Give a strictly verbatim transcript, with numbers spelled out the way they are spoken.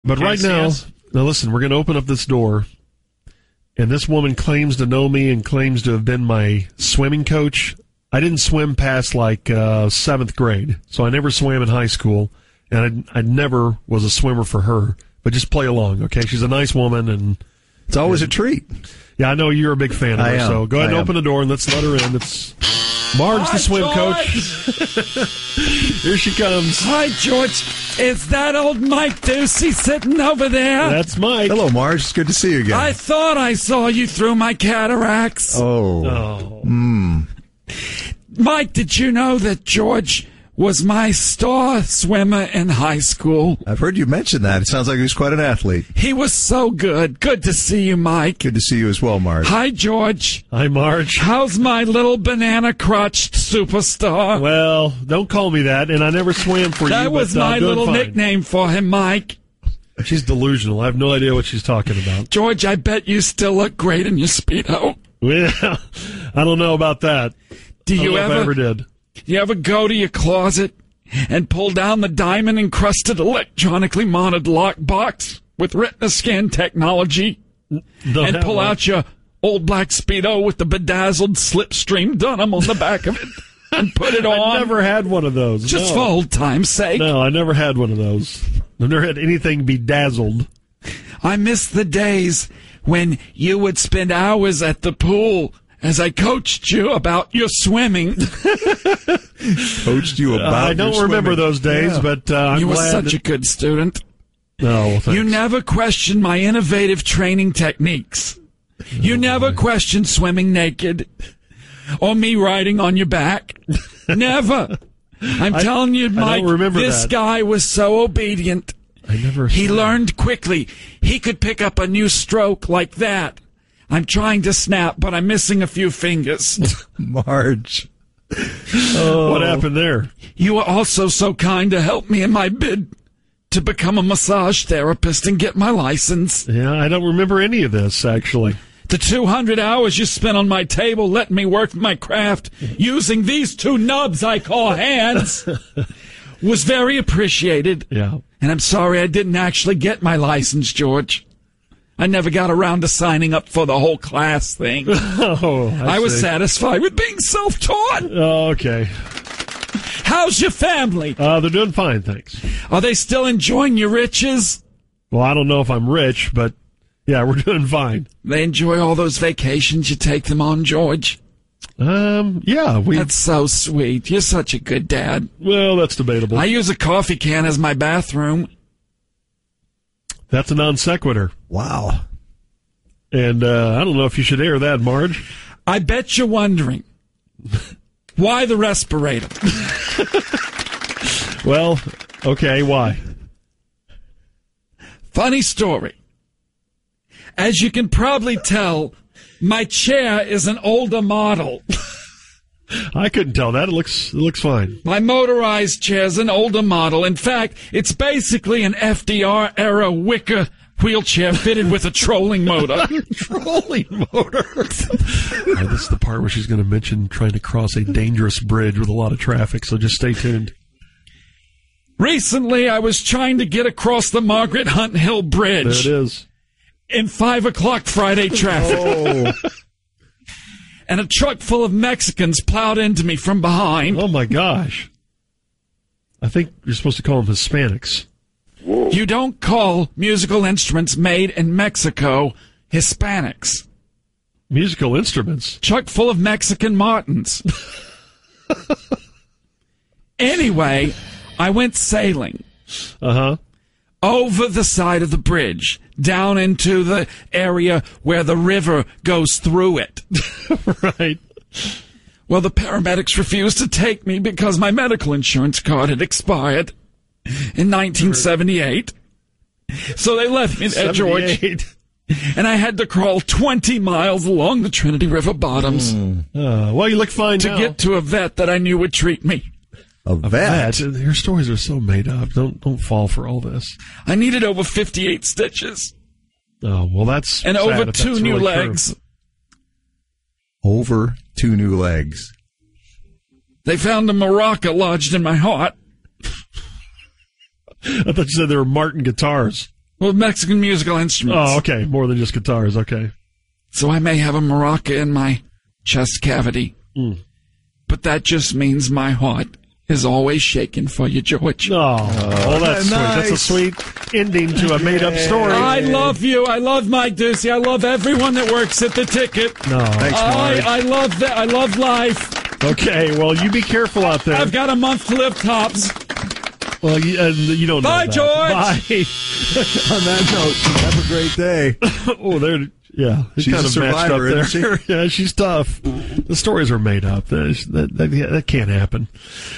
But right now, now listen, we're going to open up this door, and this woman claims to know me and claims to have been my swimming coach. I didn't swim past like uh, seventh grade, so I never swam in high school, and I, I never was a swimmer for her. But just play along, okay? She's a nice woman, and it's always and, a treat. Yeah, I know you're a big fan of I her, am. so go ahead I and am. open the door and let's let her in. It's Marge, Hi, the swim George. coach. Here she comes. Hi, George. Is that old Mike Ducey sitting over there? That's Mike. Hello, Marge. It's good to see you again. I thought I saw you through my cataracts. Oh. Oh. Mm. Mike, did you know that George was my star swimmer in high school? I've heard you mention that. It sounds like he was quite an athlete. He was so good. Good to see you, Mike. Good to see you as well, Marge. Hi, George. Hi, Marge. How's my little banana-crotched superstar? Well, don't call me that, and I never swam for that you. That was but, uh, my doing little fine. nickname for him, Mike. She's delusional. I have no idea what she's talking about. George, I bet you still look great in your Speedo. Well, I don't know about that. Do I don't you know ever, if I ever did. You ever go to your closet and pull down the diamond-encrusted electronically monitored lockbox with retina scan technology Don't and have pull one. out your old black Speedo with the bedazzled slipstream denim on the back of it and put it on? I never had one of those. Just no. for old time's sake. No, I never had one of those. I've never had anything bedazzled. I miss the days when you would spend hours at the pool as I coached you about your swimming. Coached you about Uh, I don't your remember swimming. those days, Yeah. but uh, I'm you were glad such that- a good student. Oh, well, thanks. You never questioned my innovative training techniques. You Oh, never boy. questioned swimming naked or me riding on your back. Never. I'm I- telling you, I don't Mike, remember this that. guy was so obedient. I never. He saw- learned quickly. He could pick up a new stroke like that. I'm trying to snap, but I'm missing a few fingers. Marge. Oh, what happened there? You were also so kind to help me in my bid to become a massage therapist and get my license. Yeah, I don't remember any of this, actually. The two hundred hours you spent on my table letting me work my craft using these two nubs I call hands was very appreciated. Yeah. And I'm sorry I didn't actually get my license, George. I never got around to signing up for the whole class thing. Oh, I, I was see. satisfied with being self-taught. Oh, okay. How's your family? Uh, they're doing fine, thanks. Are they still enjoying your riches? Well, I don't know if I'm rich, but yeah, we're doing fine. They enjoy all those vacations you take them on, George? Um, yeah, we. That's so sweet. You're such a good dad. Well, that's debatable. I use a coffee can as my bathroom. That's a non sequitur. Wow. And uh, I don't know if you should air that, Marge. I bet you're wondering, why the respirator? Well, okay, why? Funny story. As you can probably tell, my chair is an older model. I couldn't tell that. It looks it looks fine. My motorized chair's an older model. In fact, it's basically an F D R era wicker wheelchair fitted with a trolling motor. Trolling motor. All right, this is the part where she's going to mention trying to cross a dangerous bridge with a lot of traffic, so just stay tuned. Recently, I was trying to get across the Margaret Hunt Hill Bridge. There it is. In five o'clock Friday traffic. Oh. And a truck full of Mexicans plowed into me from behind. Oh, my gosh. I think you're supposed to call them Hispanics. You don't call musical instruments made in Mexico Hispanics. Musical instruments? Truck full of Mexican Martins. Anyway, I went sailing. Uh-huh. Over the side of the bridge, down into the area where the river goes through it. Right. Well, the paramedics refused to take me because my medical insurance card had expired in nineteen seventy-eight. So they left me there, George. seventy-eight. And I had to crawl twenty miles along the Trinity River bottoms Uh, well, you look fine to now. get to a vet that I knew would treat me. A vet. That. Your stories are so made up. Don't don't fall for all this. I needed over fifty-eight stitches Oh, well, that's and sad over if two that's new really true. legs. Over two new legs. They found a maraca lodged in my heart. I thought you said they were Martin guitars. Well, Mexican musical instruments. Oh, okay. More than just guitars. Okay. So I may have a maraca in my chest cavity. Mm. But that just means my heart is always shaking for you, George. Oh, oh that's nice. sweet. That's a sweet ending to a made-up story. I love you. I love Mike Ducey. I love everyone that works at the Ticket. No. Thanks, I, Marge. I love that. I love life. Okay, well, you be careful out there. I've got a month to live tops. Well, you, uh, you don't Bye, know that. George. Bye. On that note, have a great day. Oh, there. Yeah, it She's kind a of matched up survivor, there. isn't Yeah, she's tough. The stories are made up. That, that, that, that can't happen.